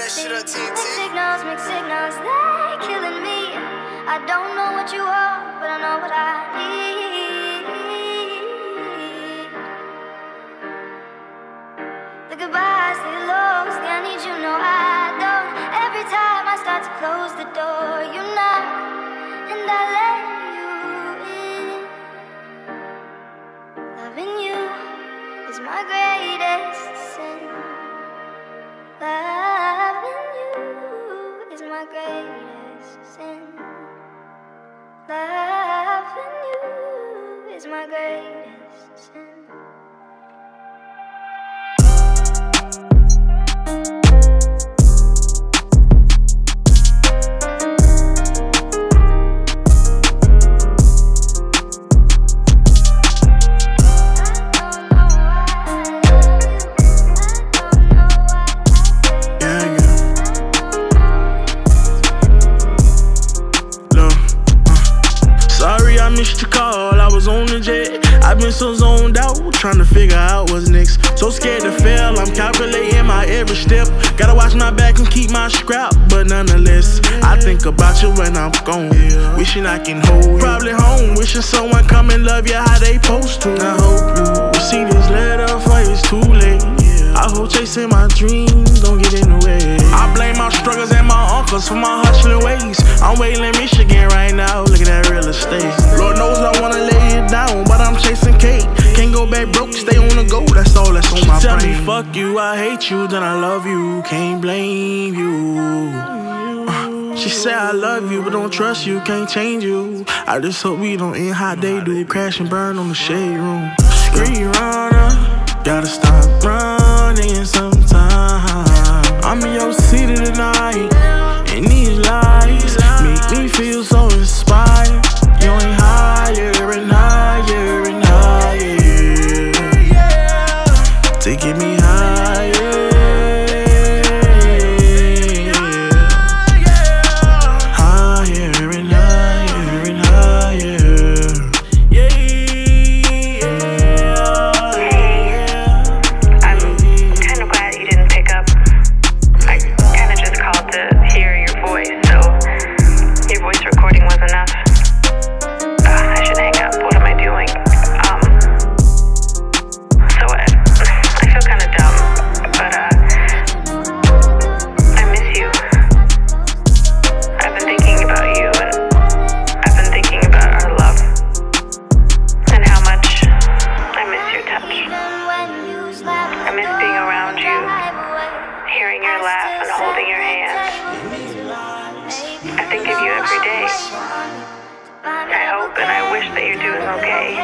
that shit up, TNT. Mixed signals, they're killing me. I don't know what you want, but I know what I need. The goodbyes, the hellos, the I need you, no I don't. Every time I start to close the door, you knock, and I let you in. Loving you is my greatest sin. Loving you is my greatest sin. Loving you is my greatest sin. I missed your call, I was on the jet. I've been so zoned out, trying to figure out what's next. So scared to fail, I'm calculating my every step. Gotta watch my back and keep my scrap, but nonetheless, I think about you when I'm gone. Wishing I can hold you. Probably home, wishing someone come and love you how they supposed to. I hope you see this letter before it's too late. I hope chasing my dreams don't get in the way. I blame my struggles and my uncles for my hustling ways. I'm waiting in Michigan right now, look at that real estate. Lord knows I wanna lay it down, but I'm chasing cake. Can't go back broke, stay on the go, that's all that's on my brain. She tell me fuck you, I hate you, then I love you, can't blame you. She said I love you, but don't trust you, can't change you. I just hope we don't end how they do, crash and burn on the shade room. Screen runner, gotta stop running sometime. I'm in your city tonight, and these lies make me feel so inspired. You ain't higher and higher and higher to get me higher. Higher and higher and higher. I'm kind of glad you didn't pick up. I kind of just called to hear your voice, so your voice recording was enough. I should hang up. What am I doing? So I feel kind of dumb, but I miss you. I've been thinking about you, and I've been thinking about our love, and how much I miss your touch. I miss being around you, hearing your laugh and holding your hand. I think of you every day. I hope and I wish that you're doing okay.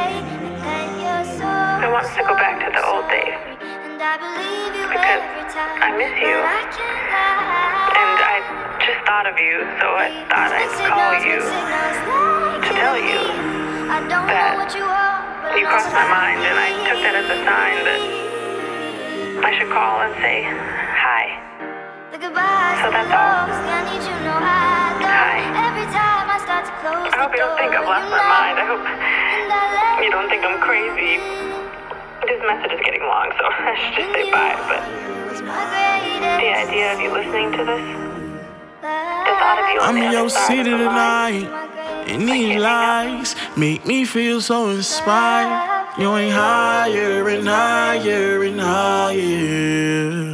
I want to go back to the old days because I miss you, and I just thought of you, so I thought I'd call you to tell you that you crossed my mind, and I took that as a sign that I should call and say hi. So that's all. Hi. I hope you don't think I've lost my mind. I hope you don't think I'm crazy. This message is getting long, so I should just say bye, but the idea of you listening to this, the thought of you on I'm the in other your side city of the line, tonight, and these lies make me feel so inspired. You ain't higher and higher and higher.